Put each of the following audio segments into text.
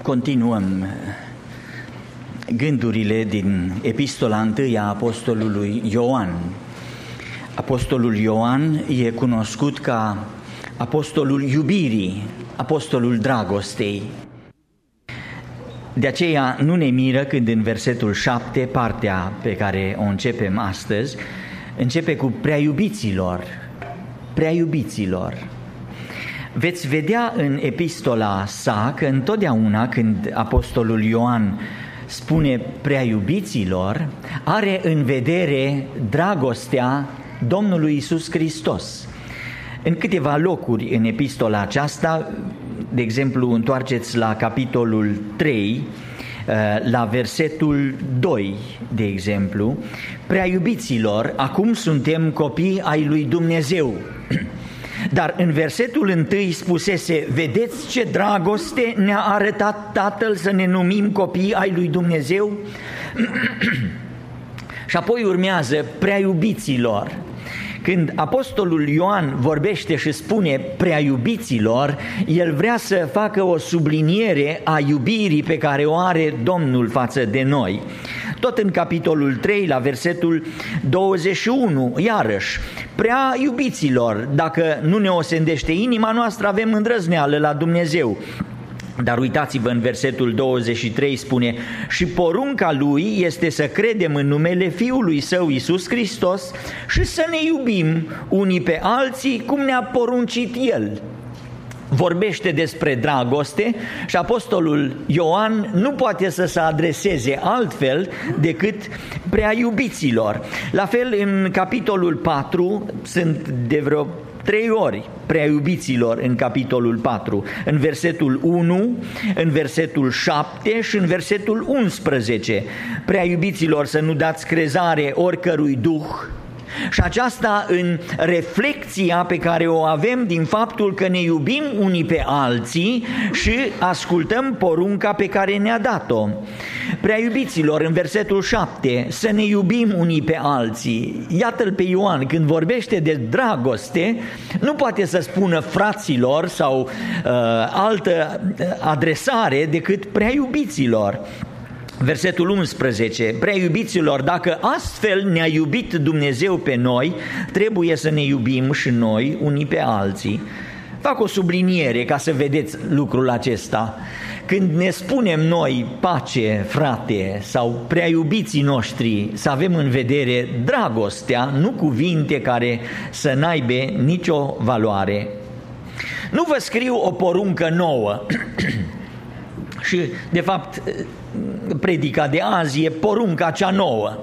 Continuăm gândurile din epistola 1 a apostolului Ioan. Apostolul Ioan e cunoscut ca apostolul iubirii, apostolul dragostei. De aceea nu ne miră când în versetul 7, partea pe care o începem astăzi, începe cu prea iubiților, prea iubiților. Veți vedea în epistola sa că întotdeauna când apostolul Ioan spune prea iubiților, are în vedere dragostea Domnului Iisus Hristos. În câteva locuri în epistola aceasta, de exemplu, întoarceți la capitolul 3, la versetul 2, de exemplu, prea iubiților, acum suntem copii ai lui Dumnezeu. Dar în versetul 1 spusese, vedeți ce dragoste ne-a arătat Tatăl să ne numim copii ai lui Dumnezeu? Și apoi urmează prea iubiților. Când apostolul Ioan vorbește și spune prea iubiților, el vrea să facă o subliniere a iubirii pe care o are Domnul față de noi. Tot în capitolul 3, la versetul 21, iarăși, prea iubiților, dacă nu ne osendește inima noastră, avem îndrăzneală la Dumnezeu. Dar uitați-vă, în versetul 23 spune, și porunca lui este să credem în numele Fiului Său Iisus Hristos și să ne iubim unii pe alții cum ne-a poruncit El. Vorbește despre dragoste și apostolul Ioan nu poate să se adreseze altfel decât prea iubiților. La fel în capitolul 4 sunt de vreo 3 ori prea iubiților în capitolul 4, în versetul 1, în versetul 7 și în versetul 11. Prea iubiților, să nu dați crezare oricărui duh. Și aceasta în reflecția pe care o avem din faptul că ne iubim unii pe alții și ascultăm porunca pe care ne-a dat-o. Prea iubiților, în versetul 7, să ne iubim unii pe alții. Iată-l pe Ioan, când vorbește de dragoste, nu poate să spună fraților sau altă adresare decât prea iubiților. Versetul 11, prea iubiților, dacă astfel ne-a iubit Dumnezeu pe noi, trebuie să ne iubim și noi unii pe alții. Fac o subliniere ca să vedeți lucrul acesta. Când ne spunem noi pace, frate, sau prea iubiții noștri, să avem în vedere dragostea, nu cuvinte care să n-aibă nicio valoare. Nu vă scriu o poruncă nouă. Și, de fapt, predica de azi e porunca cea nouă.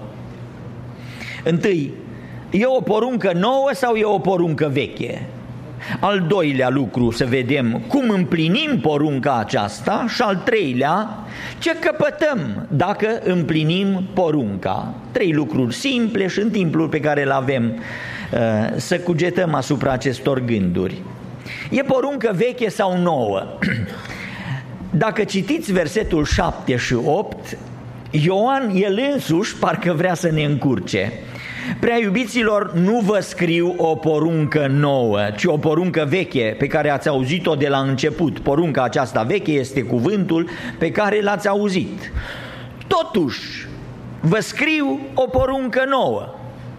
Întâi, e o poruncă nouă sau e o poruncă veche? Al doilea lucru, să vedem cum împlinim porunca aceasta. Și al treilea, ce căpătăm dacă împlinim porunca. 3 lucruri simple și în timpul pe care îl avem să cugetăm asupra acestor gânduri. E poruncă veche sau nouă? Dacă citiți versetul 7 și 8, Ioan el însuși parcă vrea să ne încurce. Prea iubiților, nu vă scriu o poruncă nouă, ci o poruncă veche pe care ați auzit-o de la început. Porunca aceasta veche este cuvântul pe care l-ați auzit. Totuși, vă scriu o poruncă nouă.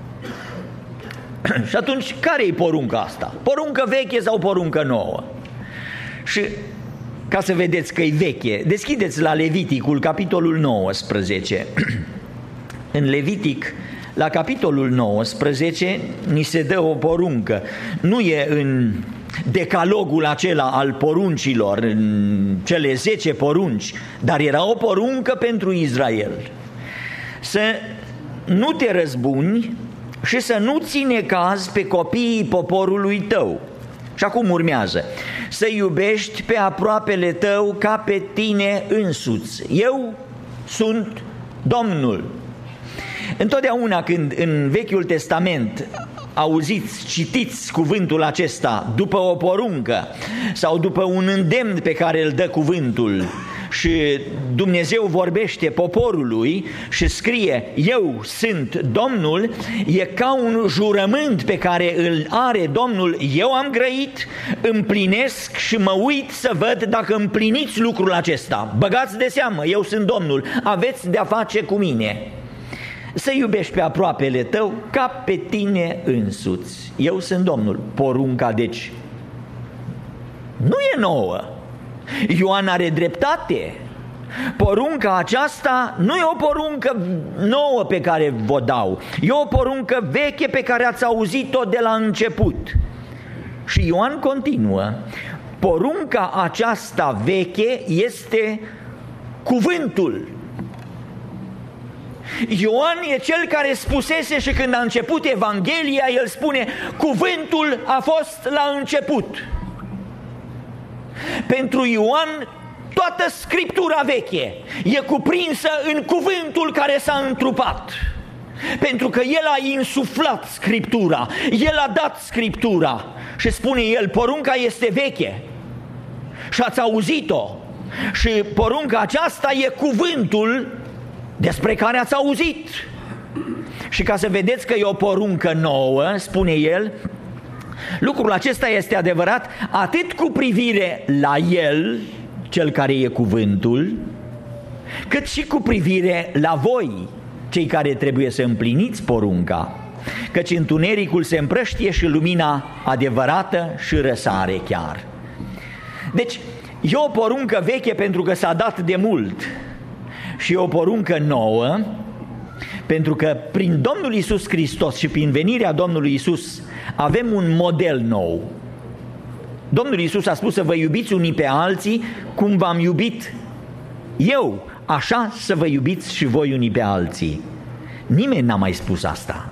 Și atunci, care e porunca asta? Poruncă veche sau poruncă nouă? Și ca să vedeți că e veche, deschideți la Leviticul, capitolul 19. În Levitic, la capitolul 19, ni se dă o poruncă. Nu e în decalogul acela al poruncilor, în cele 10 porunci, dar era o poruncă pentru Israel. Să nu te răzbuni și să nu ții necaz pe copiii poporului tău. Și acum urmează, să iubești pe aproapele tău ca pe tine însuți. Eu sunt Domnul. Întotdeauna când în Vechiul Testament auziți, citiți cuvântul acesta după o poruncă sau după un îndemn pe care îl dă cuvântul și Dumnezeu vorbește poporului și scrie eu sunt Domnul, e ca un jurământ pe care îl are Domnul, eu am grăit, împlinesc și mă uit să văd dacă împliniți lucrul acesta. Băgați de seamă, eu sunt Domnul, aveți de-a face cu mine. Să iubești pe aproapele tău ca pe tine însuți. Eu sunt Domnul. Porunca, deci, nu e nouă. Ioan are dreptate. Porunca aceasta nu e o poruncă nouă pe care vă dau. E o poruncă veche pe care ați auzit-o de la început. Și Ioan continuă. Porunca aceasta veche este cuvântul. Ioan e cel care spusese și când a început Evanghelia, el spune cuvântul a fost la început. Pentru Ioan toată Scriptura veche e cuprinsă în cuvântul care s-a întrupat. Pentru că el a insuflat Scriptura, el a dat Scriptura și spune el, porunca este veche și ați auzit-o și porunca aceasta e cuvântul despre care ați auzit. Și ca să vedeți că e o poruncă nouă, spune el, lucrul acesta este adevărat atât cu privire la el, cel care e cuvântul, cât și cu privire la voi, cei care trebuie să împliniți porunca, căci întunericul se împrăștie și lumina adevărată și răsare chiar. Deci e o poruncă veche pentru că s-a dat de mult și e o poruncă nouă pentru că prin Domnul Iisus Hristos și prin venirea Domnului Iisus avem un model nou. Domnul Iisus a spus să vă iubiți unii pe alții cum v-am iubit eu, așa să vă iubiți și voi unii pe alții. Nimeni n-a mai spus asta.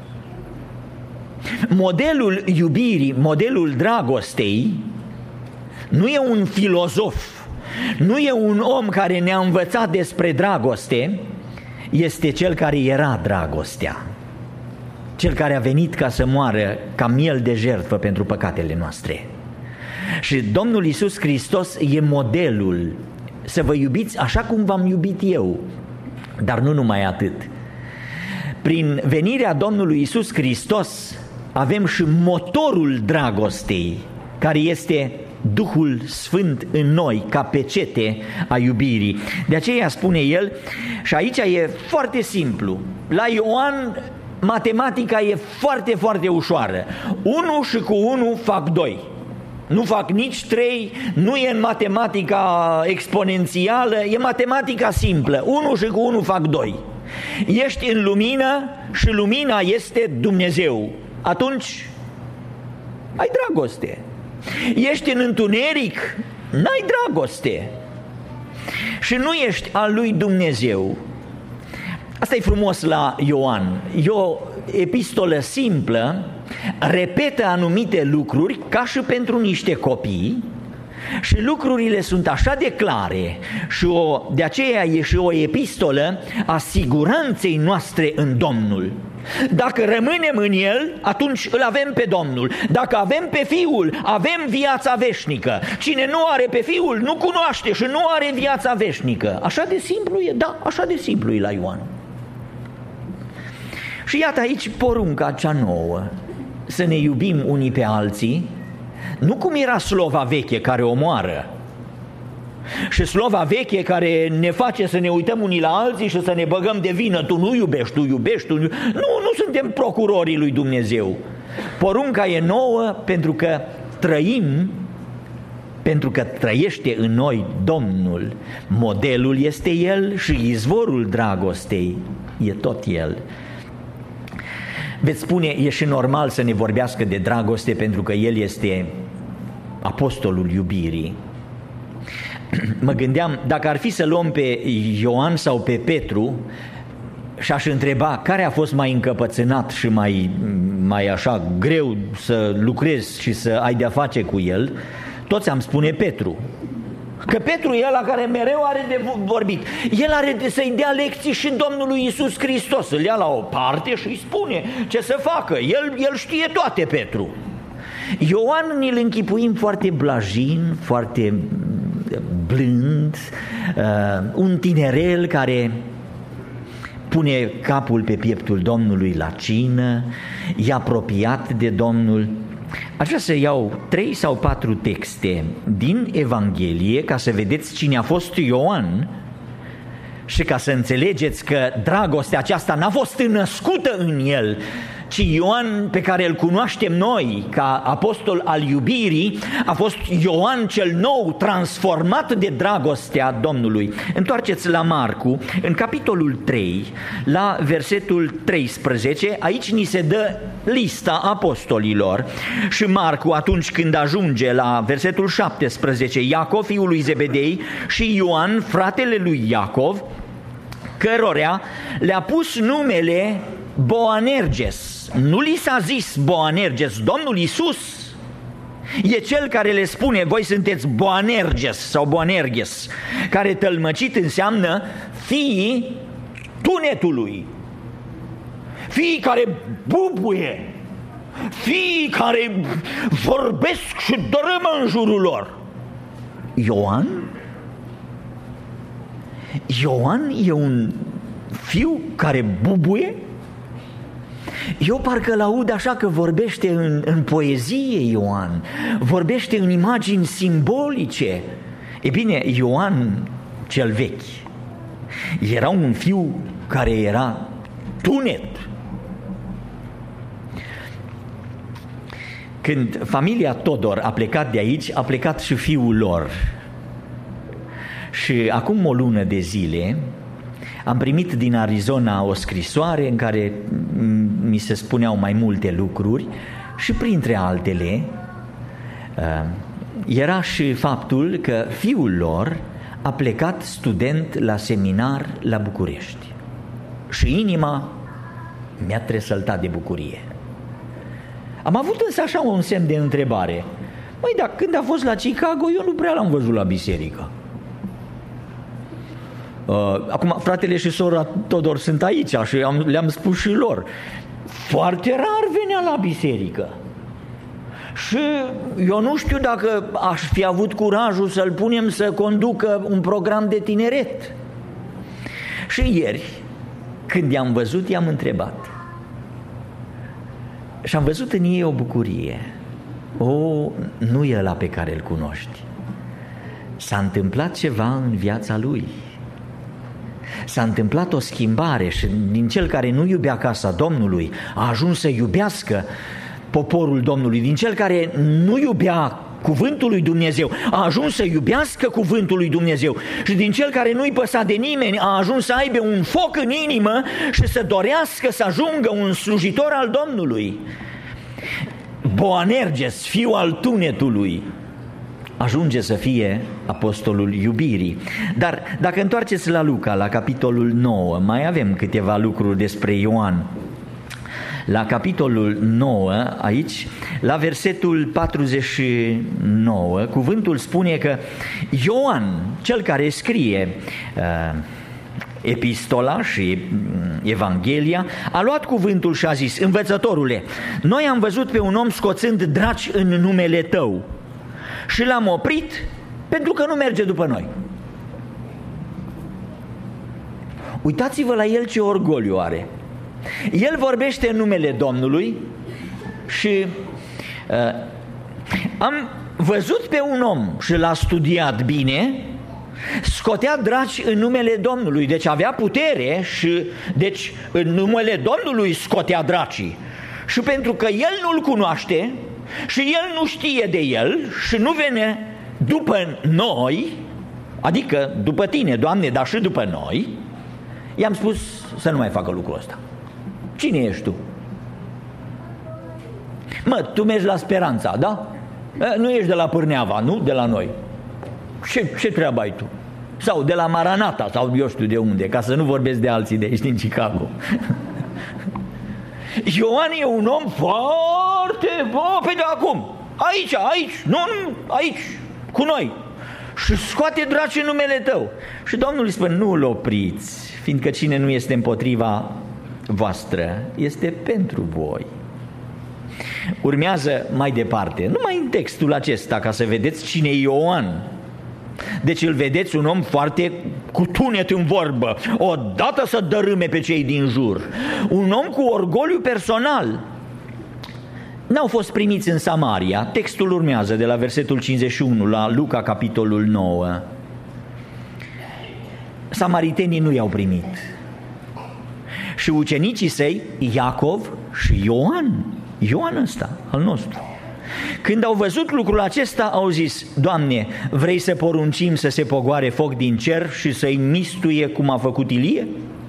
Modelul iubirii, modelul dragostei nu e un filozof, nu e un om care ne-a învățat despre dragoste, este cel care era dragostea, cel care a venit ca să moară ca miel de jertfă pentru păcatele noastre. Și Domnul Iisus Hristos e modelul, să vă iubiți așa cum v-am iubit eu, dar nu numai atât. Prin venirea Domnului Iisus Hristos avem și motorul dragostei, care este Duhul Sfânt în noi, ca pecete a iubirii. De aceea spune el, și aici e foarte simplu, la Ioan matematica e foarte, foarte ușoară. 1 și cu 1 fac 2. Nu fac nici 3, nu e în matematica exponențială, e matematica simplă. 1 și cu 1 fac 2. Ești în lumină și lumina este Dumnezeu. Atunci ai dragoste. Ești în întuneric, n-ai dragoste și nu ești al lui Dumnezeu. Asta e frumos la Ioan. E o epistolă simplă, repetă anumite lucruri ca și pentru niște copii și lucrurile sunt așa de clare și de aceea e și o epistolă a siguranței noastre în Domnul. Dacă rămânem în El, atunci îl avem pe Domnul. Dacă avem pe Fiul, avem viața veșnică. Cine nu are pe Fiul, nu cunoaște și nu are viața veșnică. Așa de simplu e, da, așa de simplu e la Ioan. Și iată aici porunca cea nouă, să ne iubim unii pe alții, nu cum era slova veche care omoară, și slova veche care ne face să ne uităm unii la alții și să ne băgăm de vină, tu nu iubești, tu iubești, tu nu... Nu suntem procurorii lui Dumnezeu. Porunca e nouă pentru că trăim, pentru că trăiește în noi Domnul. Modelul este El și izvorul dragostei e tot El. Veți spune, e și normal să ne vorbească de dragoste pentru că El este apostolul iubirii. Mă gândeam, dacă ar fi să luăm pe Ioan sau pe Petru și aș întreba care a fost mai încăpățânat și mai așa greu să lucrezi și să ai de-a face cu el, toți am spune Petru. Că Petru e ăla care mereu are de vorbit. El are de să-i dea lecții și Domnului Iisus Hristos. Îl ia la o parte și îi spune ce să facă. El știe toate, Petru. Ioan ni-l închipuim foarte blajin, foarte blând, un tinerel care pune capul pe pieptul Domnului la cină, e apropiat de Domnul. Aș vrea să iau 3 sau 4 texte din Evanghelie ca să vedeți cine a fost Ioan și ca să înțelegeți că dragostea aceasta n-a fost născută în el, ci Ioan pe care îl cunoaștem noi ca apostol al iubirii a fost Ioan cel nou, transformat de dragostea Domnului. Întoarceți la Marcu, în capitolul 3, la versetul 13, aici ni se dă lista apostolilor și Marcu, atunci când ajunge la versetul 17, Iacov, fiul lui Zebedei, și Ioan, fratele lui Iacov, cărorea le-a pus numele Boanerges. Nu li s-a zis Boanerges, Domnul Iisus e cel care le spune: voi sunteți Boanerges sau Boanerges, care tălmăcit înseamnă fiii tunetului, fiii care bubuie, fiii care vorbesc și dărâmă în jurul lor. Ioan e un fiu care bubuie? Eu parcă l-aud așa că vorbește în poezie Ioan, vorbește în imagini simbolice. E bine, Ioan cel vechi era un fiu care era tunet. Când familia Todor a plecat de aici, a plecat și fiul lor. Și acum o lună de zile am primit din Arizona o scrisoare în care mi se spuneau mai multe lucruri și printre altele era și faptul că fiul lor a plecat student la seminar la București și inima mi-a tresăltat de bucurie. Am avut însă așa un semn de întrebare: măi, dar când a fost la Chicago eu nu prea l-am văzut la biserică. Acum fratele și sora Todor sunt aici și le-am spus și lor, foarte rar venea la biserică. Și eu nu știu dacă aș fi avut curajul să-l punem să conducă un program de tineret. Și ieri, când i-am văzut, i-am întrebat și am văzut în ei o bucurie. Nu e ăla pe care îl cunoști. S-a întâmplat ceva în viața lui. S-a întâmplat o schimbare și din cel care nu iubea casa Domnului a ajuns să iubească poporul Domnului. Din cel care nu iubea cuvântul lui Dumnezeu a ajuns să iubească cuvântul lui Dumnezeu. Și din cel care nu-i păsa de nimeni a ajuns să aibă un foc în inimă și să dorească să ajungă un slujitor al Domnului. Boanerges, fiul al tunetului, ajunge să fie apostolul iubirii. Dar dacă întoarceți la Luca, la capitolul 9, mai avem câteva lucruri despre Ioan. La capitolul 9, aici, la versetul 49, cuvântul spune că Ioan, cel care scrie epistola și Evanghelia, a luat cuvântul și a zis: învățătorule, noi am văzut pe un om scoțând draci în numele tău și l-am oprit pentru că nu merge după noi. Uitați-vă la el ce orgoliu are. El vorbește în numele Domnului și am văzut pe un om și l-a studiat bine, scotea draci în numele Domnului, deci avea putere și deci în numele Domnului scotea dracii. Și pentru că el nu-l cunoaște și el nu știe de el și nu vine după noi, adică după tine, Doamne, dar și după noi, i-am spus să nu mai facă lucrul ăsta. Cine ești tu? Mă, tu mergi la Speranța, da? Nu ești de la Pârneava, nu? De la noi. Ce treabă ai tu? Sau de la Maranata, sau eu știu de unde, ca să nu vorbesc de alții de aici din Chicago. Ioan e un om foarte bun, pe de acum, aici, cu noi. Și scoate draci în numele tău. Și Domnul îi spune: nu-l opriți, fiindcă cine nu este împotriva voastră este pentru voi. Urmează mai departe, numai în textul acesta, ca să vedeți cine e Ioan. Deci îl vedeți un om foarte cu tunet în vorbă, odată să dărâme pe cei din jur. Un om cu orgoliu personal. N-au fost primiți în Samaria. Textul urmează de la versetul 51 la Luca, capitolul 9. Samaritenii nu i-au primit. Și ucenicii săi, Iacov și Ioan ăsta, al nostru, când au văzut lucrul acesta, au zis: Doamne, vrei să poruncim să se pogoare foc din cer și să-i mistuie cum a făcut Ilie?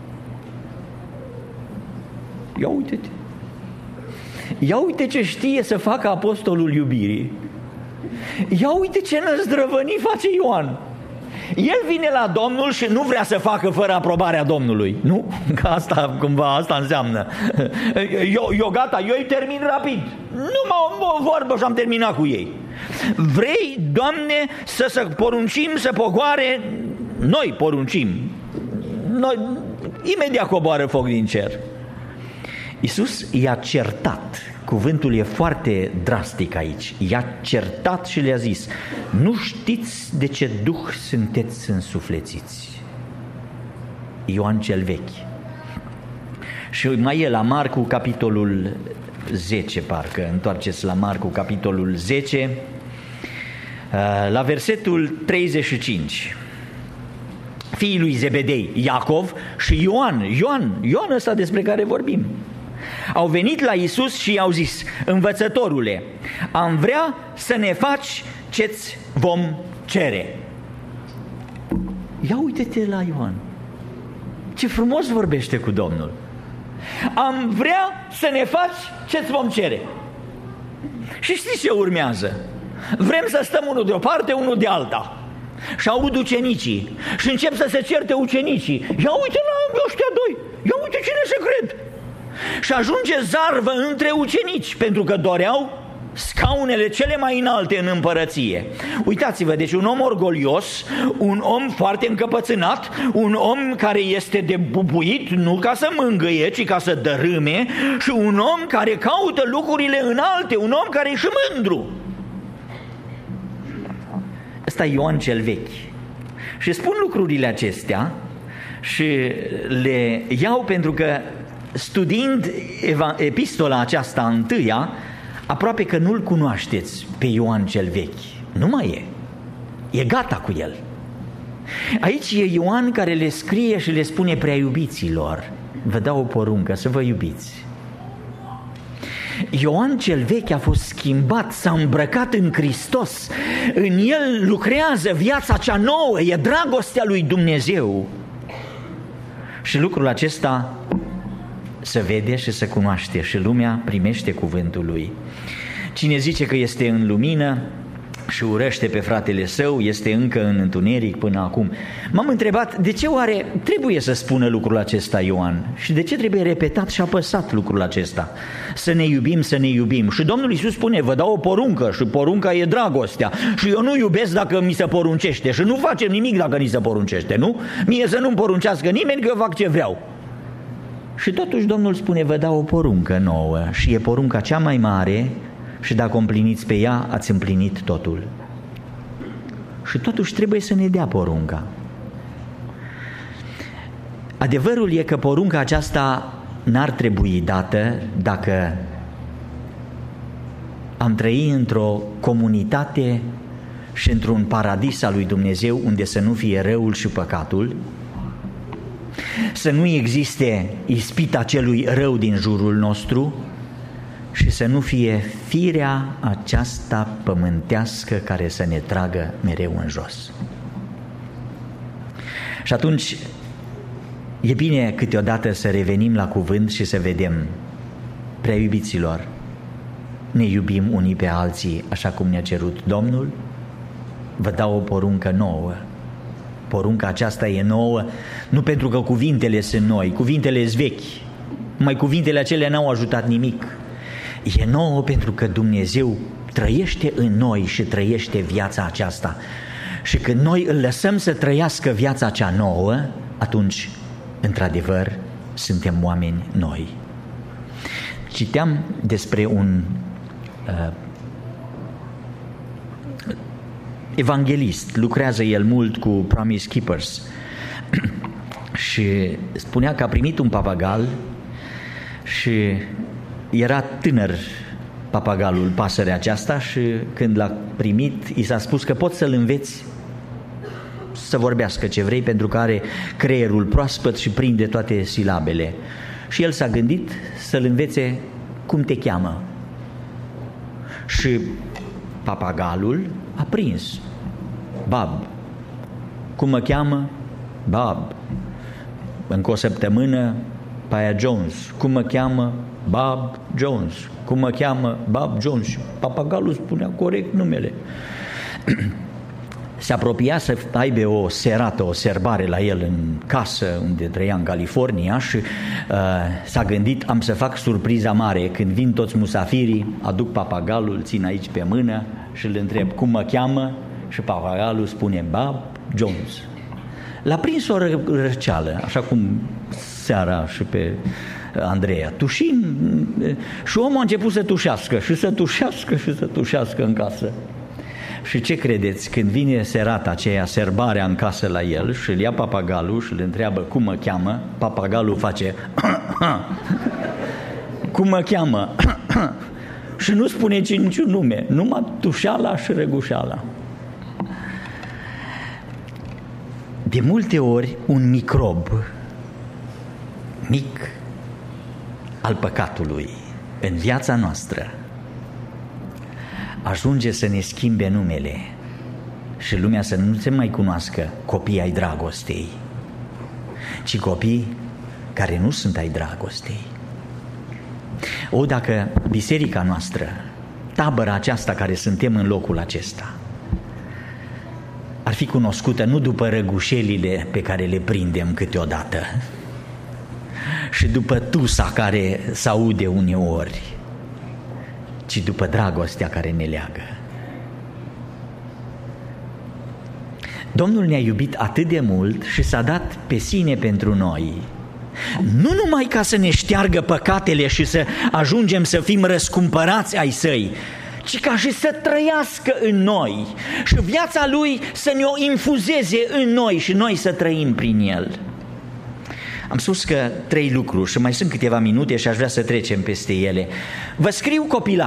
Ia uite ce știe să facă apostolul iubirii. Ia uite ce năzdrăvănii face Ioan. El vine la Domnul și nu vrea să facă fără aprobarea Domnului. Nu? Că asta, cumva, asta înseamnă. Eu gata, eu îi termin rapid. Numai o vorbă și am terminat cu ei. Vrei, Doamne, să poruncim să pogoare? Noi poruncim. Noi, imediat coboară foc din cer. Iisus i-a certat. Cuvântul e foarte drastic aici. I-a certat și le-a zis: nu știți de ce duh sunteți însuflețiți. Ioan cel vechi. Și mai e la Marcu, capitolul 10, parcă, întoarceți la Marcu, capitolul 10, la versetul 35. Fiii lui Zebedei, Iacov și Ioan ăsta despre care vorbim, au venit la Iisus și i-au zis: învățătorule, am vrea să ne faci ce-ți vom cere. Ia uite-te la Ioan, ce frumos vorbește cu Domnul. Am vrea să ne faci ce-ți vom cere. Și știți ce urmează? Vrem să stăm unul de o parte, unul de alta. Și aud ucenicii și încep să se certe ucenicii. Ia uite la ăștia doi, ia uite cine se cred. Și ajunge zarvă între ucenici, pentru că doreau scaunele cele mai înalte în împărăție. Uitați-vă, deci un om orgolios, un om foarte încăpățânat, un om care este de bubuit, nu ca să mângâie, ci ca să dărâme, și un om care caută lucrurile înalte, un om care e și mândru. Ăsta e Ioan cel vechi. Și spun lucrurile acestea și le iau pentru că, studiind epistola aceasta întâia, aproape că nu-l cunoașteți pe Ioan cel vechi. Nu mai e gata cu el. Aici e Ioan care le scrie și le spune: prea iubiților, vă dau o poruncă, să vă iubiți. Ioan cel vechi a fost schimbat, s-a îmbrăcat în Hristos, în el lucrează viața cea nouă, e dragostea lui Dumnezeu. Și lucrul acesta se vede și se cunoaște și lumea primește cuvântul lui. Cine zice că este în lumină și urăște pe fratele său este încă în întuneric până acum. M-am întrebat de ce oare trebuie să spună lucrul acesta Ioan și de ce trebuie repetat și apăsat lucrul acesta. Să ne iubim, să ne iubim. Și Domnul Iisus spune: vă dau o poruncă și porunca e dragostea și eu nu iubesc dacă mi se poruncește și nu facem nimic dacă ni se poruncește, nu? Mie să nu-mi poruncească nimeni că eu fac ce vreau. Și totuși Domnul spune: vă dau o poruncă nouă și e porunca cea mai mare și dacă o împliniți pe ea, ați împlinit totul. Și totuși trebuie să ne dea porunca. Adevărul e că porunca aceasta n-ar trebui dată dacă am trăi într-o comunitate și într-un paradis al lui Dumnezeu unde să nu fie răul și păcatul, să nu existe ispita celui rău din jurul nostru și să nu fie firea aceasta pământească care să ne tragă mereu în jos. Și atunci e bine câteodată să revenim la cuvânt și să vedem: prea iubiților, ne iubim unii pe alții așa cum ne-a cerut Domnul? Vă dau o poruncă nouă. Porunca aceasta e nouă nu pentru că cuvintele sunt noi, cuvintele sunt vechi, mai cuvintele acelea n-au ajutat nimic. E nouă pentru că Dumnezeu trăiește în noi și trăiește viața aceasta. Și când noi îl lăsăm să trăiască viața cea nouă, atunci, într-adevăr, suntem oameni noi. Citeam despre un evanghelist, lucrează el mult cu Promise Keepers și spunea că a primit un papagal și era tânăr papagalul, pasărea aceasta, și când l-a primit, i s-a spus că poți să-l înveți să vorbească ce vrei, pentru că are creierul proaspăt și prinde toate silabele. Și el s-a gândit să-l învețe cum te cheamă. Și papagalul a prins. Bob. Cum mă cheamă? Bob. Încă o săptămână, Paia Jones. Cum mă cheamă? Bob Jones. Cum mă cheamă? Bob Jones. Și papagalul spunea corect numele. Se apropia să aibă o serată, o serbare la el în casă unde trăia în California și s-a gândit, am să fac surpriza mare. Când vin toți musafirii, aduc papagalul, îl țin aici pe mână și îl întreb cum mă cheamă și papagalul spune Bob Jones. L-a prins o răceală, așa cum seara și pe Andreea, tușind, și omul a început să tușească și să tușească și să tușească în casă. Și ce credeți? Când vine serata aceea, serbarea în casă la el și îl ia papagalul și îl întreabă cum mă cheamă, papagalul face cum mă cheamă și nu spune niciun nume, numai tușeala și răgușeala. De multe ori un microb mic al păcatului în viața noastră ajunge să ne schimbe numele și lumea să nu se mai cunoască copii ai dragostei, ci copii care nu sunt ai dragostei. O, dacă biserica noastră, tabăra aceasta care suntem în locul acesta, ar fi cunoscută nu după răgușelile pe care le prindem câteodată și după tusa care s-aude uneori, ci după dragostea care ne leagă. Domnul ne-a iubit atât de mult și s-a dat pe sine pentru noi, nu numai ca să ne șteargă păcatele și să ajungem să fim răscumpărați ai săi, ci ca și să trăiască în noi și viața lui să ne o infuzeze în noi și noi să trăim prin el. Am spus că 3 lucruri și mai sunt câteva minute și aș vrea să trecem peste ele. Vă scriu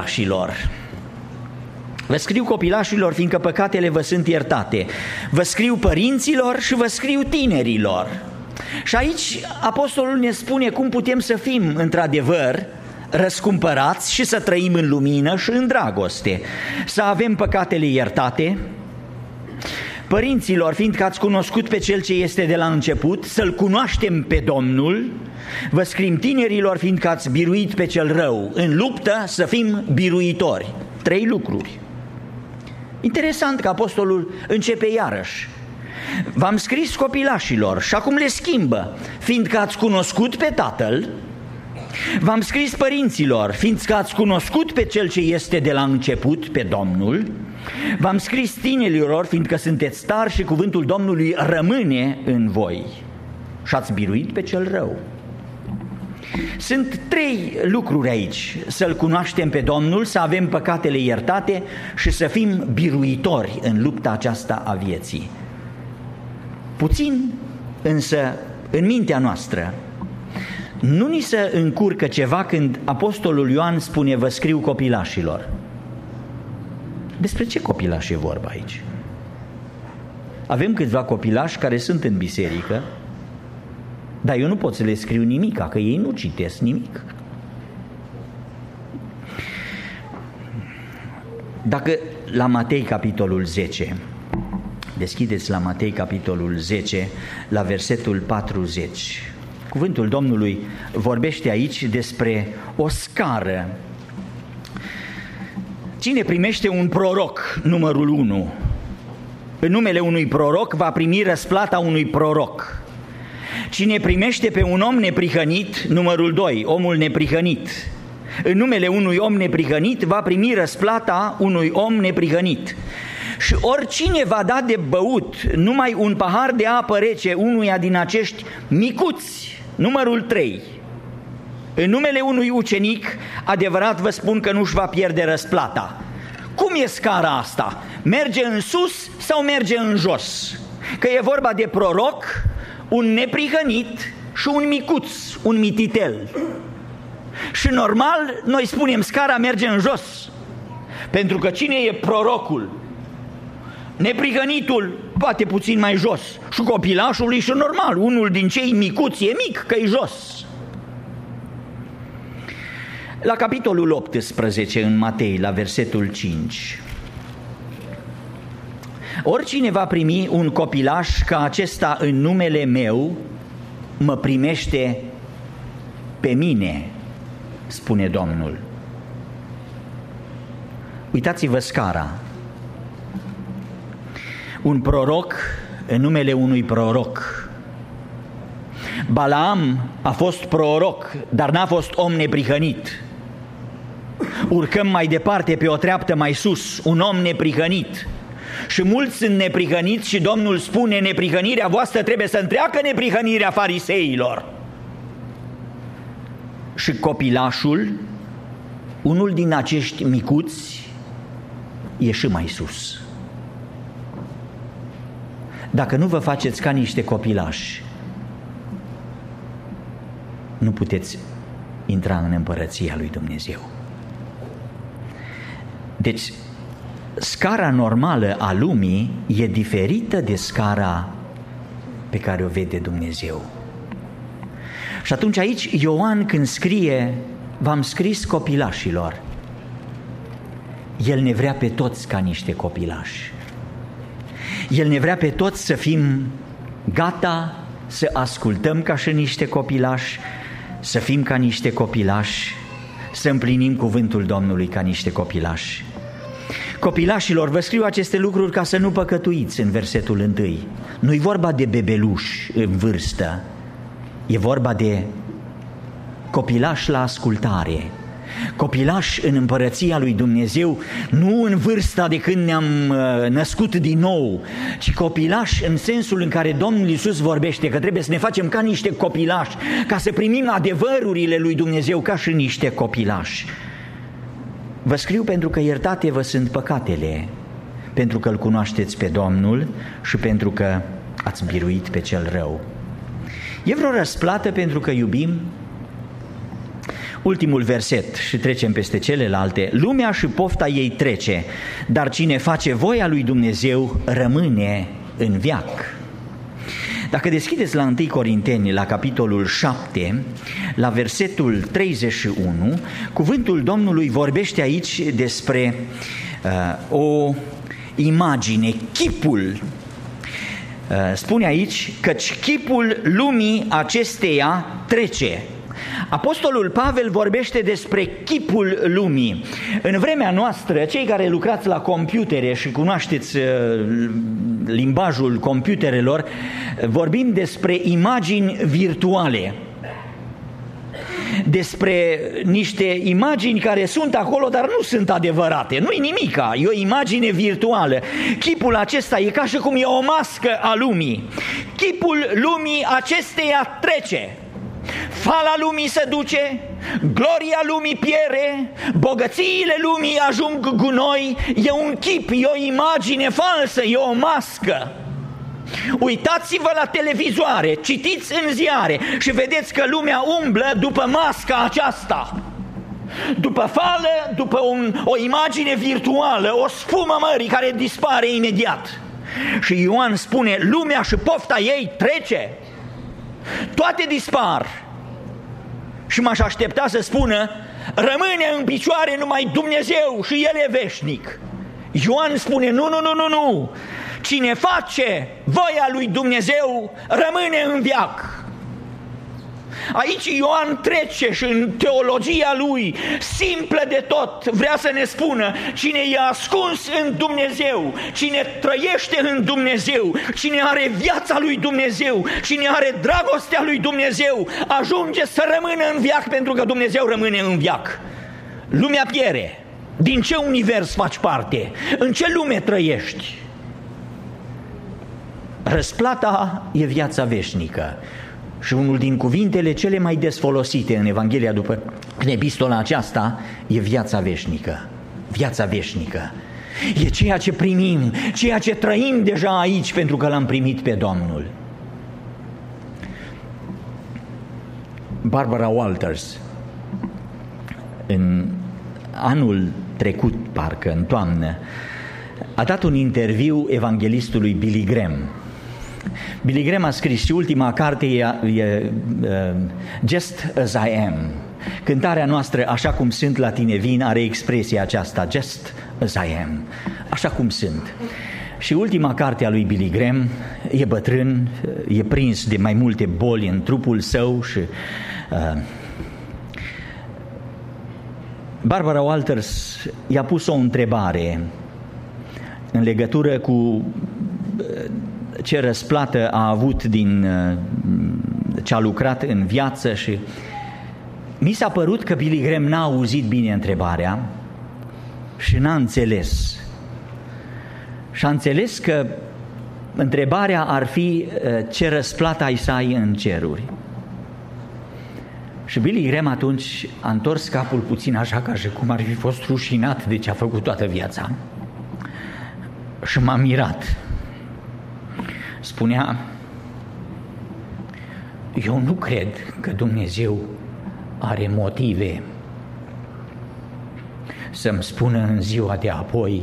copilașilor, fiindcă păcatele vă sunt iertate. Vă scriu părinților și vă scriu tinerilor. Și aici apostolul ne spune cum putem să fim într-adevăr răscumpărați și să trăim în lumină și în dragoste. Să avem păcatele iertate. Părinților, fiindcă ați cunoscut pe Cel ce este de la început, să-L cunoaștem pe Domnul. Vă scriem tinerilor, fiindcă ați biruit pe cel rău. În luptă să fim biruitori. 3 lucruri. Interesant că apostolul începe iarăși. V-am scris copilașilor și acum le schimbă, fiindcă ați cunoscut pe Tatăl. V-am scris părinților, fiindcă ați cunoscut pe Cel ce este de la început, pe Domnul. V-am scris tinerilor, fiindcă sunteți tari și cuvântul Domnului rămâne în voi și ați biruit pe cel rău. Sunt 3 lucruri aici: să-L cunoaștem pe Domnul, să avem păcatele iertate și să fim biruitori în lupta aceasta a vieții. Puțin însă în mintea noastră nu ni se încurcă ceva când apostolul Ioan spune vă scriu copilașilor. Despre ce copilași e vorba aici? Avem câțiva copilași care sunt în biserică, dar eu nu pot să le scriu nimic, că ei nu citesc nimic. Dacă la Matei capitolul 10, deschideți la Matei capitolul 10, la versetul 40, cuvântul Domnului vorbește aici despre o scară. Cine primește un proroc, numărul 1, în numele unui proroc va primi răsplata unui proroc. Cine primește pe un om neprihănit, numărul 2, omul neprihănit, în numele unui om neprihănit va primi răsplata unui om neprihănit. Și oricine va da de băut numai un pahar de apă rece unuia din acești micuți, numărul 3, în numele unui ucenic, adevărat vă spun că nu-și va pierde răsplata. Cum e scara asta? Merge în sus sau merge în jos? Că e vorba de proroc, un neprihănit și un micuț, un mititel. Și normal, noi spunem scara merge în jos. Pentru că cine e prorocul? Neprihănitul, poate puțin mai jos. Și copilașul e și normal, unul din cei micuți e mic, că e jos. La capitolul 18 în Matei, la versetul 5. Oricine va primi un copilaș ca acesta în numele meu, mă primește pe mine, spune Domnul. Uitați-vă scara. Un proroc în numele unui proroc. Balaam a fost proroc, dar n-a fost om neprihănit. Urcăm mai departe pe o treaptă mai sus, un om neprihănit. Și mulți sunt neprihăniți și Domnul spune: neprihănirea voastră trebuie să întreacă neprihănirea fariseilor. Și copilașul, unul din acești micuți, e și mai sus. Dacă nu vă faceți ca niște copilași, nu puteți intra în împărăția lui Dumnezeu. Deci, scara normală a lumii e diferită de scara pe care o vede Dumnezeu. Și atunci aici Ioan, când scrie: v-am scris copilașilor, el ne vrea pe toți ca niște copilași. El ne vrea pe toți să fim gata să ascultăm ca și niște copilași, să fim ca niște copilași, să împlinim cuvântul Domnului ca niște copilași. Copilașilor, vă scriu aceste lucruri ca să nu păcătuiți, în versetul 1. Nu-i vorba de bebeluși în vârstă, e vorba de copilași la ascultare, copilași în împărăția lui Dumnezeu, nu în vârsta de când ne-am născut din nou, ci copilași în sensul în care Domnul Iisus vorbește că trebuie să ne facem ca niște copilași, ca să primim adevărurile lui Dumnezeu ca și niște copilași. Vă scriu pentru că iertate vă sunt păcatele, pentru că îl cunoașteți pe Domnul și pentru că ați biruit pe cel rău. E vreo răsplată pentru că iubim? Ultimul verset și trecem peste celelalte. Lumea și pofta ei trece, dar cine face voia lui Dumnezeu rămâne în veac. Dacă deschideți la 1 Corinteni, la capitolul 7, la versetul 31, cuvântul Domnului vorbește aici despre o imagine, chipul. Spune aici: căci chipul lumii acesteia trece. Apostolul Pavel vorbește despre chipul lumii. În vremea noastră, cei care lucrați la computere și cunoașteți limbajul computerelor, vorbim despre imagini virtuale, despre niște imagini care sunt acolo, dar nu sunt adevărate. Nu-i nimica, e o imagine virtuală. Chipul acesta e ca și cum e o mască a lumii. Chipul lumii acesteia trece. Fala lumii se duce, gloria lumii piere, bogățiile lumii ajung gunoi. E un chip, e o imagine falsă, e o mască. Uitați-vă la televizoare, citiți în ziare și vedeți că lumea umblă după masca aceasta, după fală, după o imagine virtuală, o spumă mării care dispare imediat. Și Ioan spune: lumea și pofta ei trece, toate dispar. Și m-aș aștepta să spună: rămâne în picioare numai Dumnezeu și El e veșnic. Ioan spune: nu, cine face voia lui Dumnezeu rămâne în veac. Aici Ioan trece și în teologia lui, simplă de tot, vrea să ne spună: cine e ascuns în Dumnezeu, cine trăiește în Dumnezeu, cine are viața lui Dumnezeu, cine are dragostea lui Dumnezeu, ajunge să rămână în veac, pentru că Dumnezeu rămâne în veac. Lumea piere. Din ce univers faci parte? În ce lume trăiești? Răsplata e viața veșnică. Și unul din cuvintele cele mai des folosite în Evanghelia în epistola aceasta e viața veșnică. Viața veșnică. E ceea ce primim, ceea ce trăim deja aici pentru că l-am primit pe Domnul. Barbara Walters, în anul trecut, parcă în toamnă, a dat un interviu evanghelistului Billy Graham. Billy Graham a scris și ultima carte e Just As I Am. Cântarea noastră, Așa cum sunt la tine vin, are expresia aceasta, Just As I Am, așa cum sunt. Și ultima carte a lui Billy Graham, e bătrân, e prins de mai multe boli în trupul său și Barbara Walters i-a pus o întrebare în legătură cu ce răsplată a avut din ce a lucrat în viață și mi s-a părut că Billy Graham n-a auzit bine întrebarea și n-a înțeles. Și a înțeles că întrebarea ar fi ce răsplată ai să ai în ceruri. Și Billy Graham atunci a întors capul puțin așa ca și cum ar fi fost rușinat de ce a făcut toată viața. Și m-a mirat. Spunea, eu nu cred că Dumnezeu are motive să-mi spună în ziua de apoi,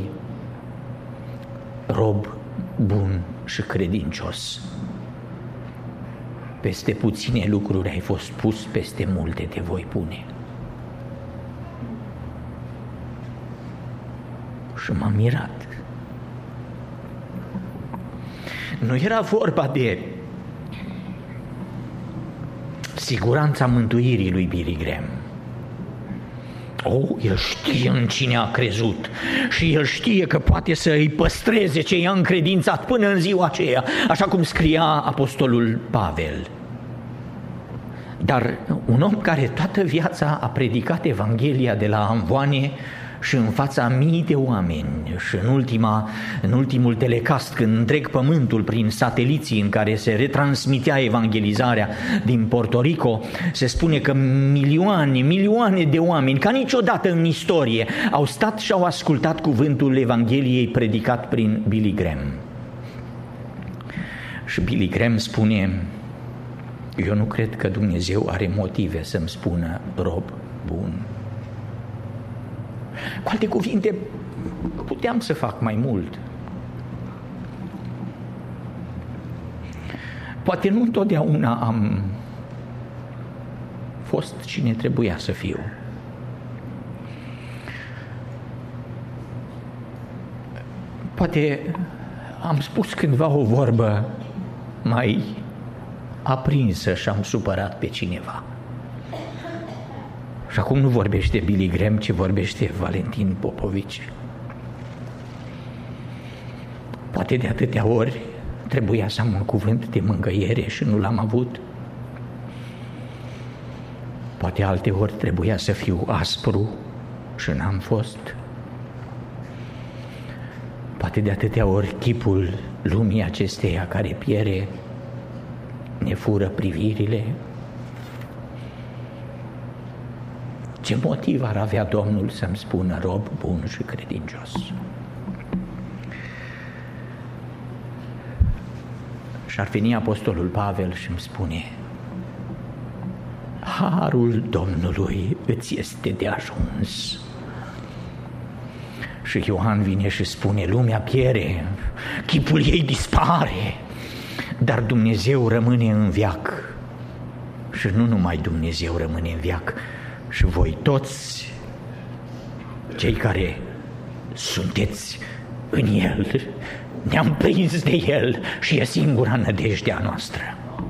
rob bun și credincios. Peste puține lucruri ai fost pus, peste multe te voi pune. Și m-am mirat. Nu era vorba de siguranța mântuirii lui Billy Graham. El știe în cine a crezut și el știe că poate să îi păstreze ce i-a încredințat până în ziua aceea, așa cum scria apostolul Pavel. Dar un om care toată viața a predicat Evanghelia de la Amvoane și în fața mii de oameni și în ultimul telecast, când întreg pământul prin sateliții în care se retransmitea evangelizarea din Puerto Rico, se spune că milioane de oameni, ca niciodată în istorie, au stat și au ascultat cuvântul Evangheliei predicat prin Billy Graham. Și Billy Graham spune, eu nu cred că Dumnezeu are motive să-mi spună rob bun. Cu alte cuvinte, puteam să fac mai mult. Poate nu întotdeauna am fost cine trebuia să fiu. Poate am spus cândva o vorbă mai aprinsă și am supărat pe cineva. Și acum nu vorbește Billy Graham, ci vorbește Valentin Popovici. Poate de atâtea ori trebuia să am un cuvânt de mângâiere și nu l-am avut. Poate alte ori trebuia să fiu aspru și n-am fost. Poate de atâtea ori chipul lumii acesteia care piere ne fură privirile. Ce motiv ar avea Domnul să-mi spună rob bun și credincios? Și ar veni apostolul Pavel și îmi spune, harul Domnului îți este de ajuns. Și Ioan vine și spune, lumea piere, chipul ei dispare, dar Dumnezeu rămâne în veac. Și nu numai Dumnezeu rămâne în veac, și voi toți, cei care sunteți în El, ne-am prins de El și e singura nădejdea noastră.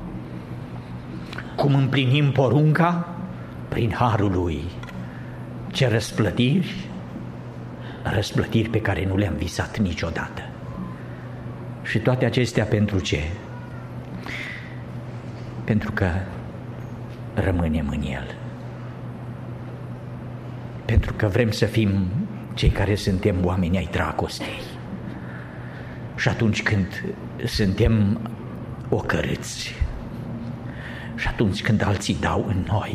Cum împlinim porunca? Prin harul Lui. Ce răsplătiri pe care nu le-am visat niciodată. Și toate acestea pentru ce? Pentru că rămânem în El. Pentru că vrem să fim cei care suntem oameni ai dragostei. Și atunci când suntem ocărâți, și atunci când alții dau în noi,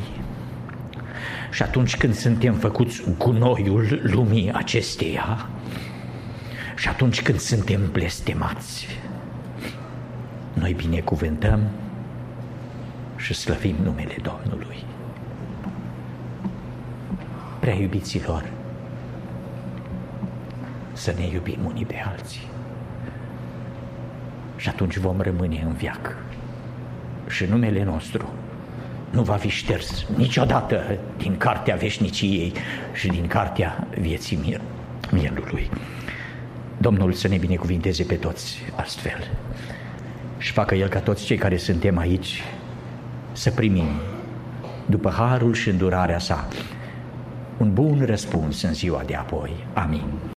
și atunci când suntem făcuți gunoiul lumii acesteia, Și atunci când suntem blestemați, noi binecuvântăm și slăvim numele Domnului. Prea iubiților, să ne iubim unii pe alții. Și atunci vom rămâne în veac. Și numele nostru nu va fi șters niciodată din cartea veșniciei și din cartea vieții mielului. Domnul să ne binecuvinteze pe toți astfel și facă El ca toți cei care suntem aici să primim, după harul și îndurarea Sa, un bun răspuns în ziua de apoi. Amin.